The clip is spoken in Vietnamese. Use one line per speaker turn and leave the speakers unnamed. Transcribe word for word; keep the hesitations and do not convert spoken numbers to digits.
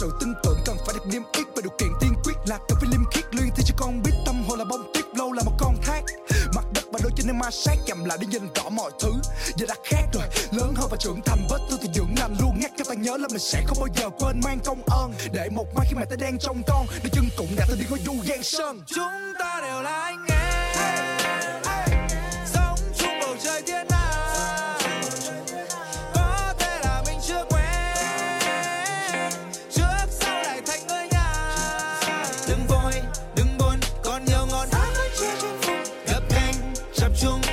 sự tin tưởng cần phải được niêm yết và điều kiện tiên quyết là cần phải liêm khiết luyện thì cho con biết tâm hồn là bông tuyết, lâu là một con thác. Mặt đất và đôi chân em ma sát chậm lại để nhìn rõ mọi thứ. Giờ đã khác rồi, lớn hơn và trưởng thành, vết thương thì dưỡng lành luôn. Nhắc cho ta nhớ là mình sẽ không bao giờ quên mang công ơn, để một mai khi mẹ ta đang trông con, để chân cũng đã từng đi ngôi du giang sơn.
Chúng ta đều là anh em, sống chung bầu trời thiên hà. Có thể là mình chưa quen, trước sau lại thành người nhà. Đừng vội, đừng buồn, còn nhiều ngọn tháp ở trên vùng. Gấp cánh, chập chung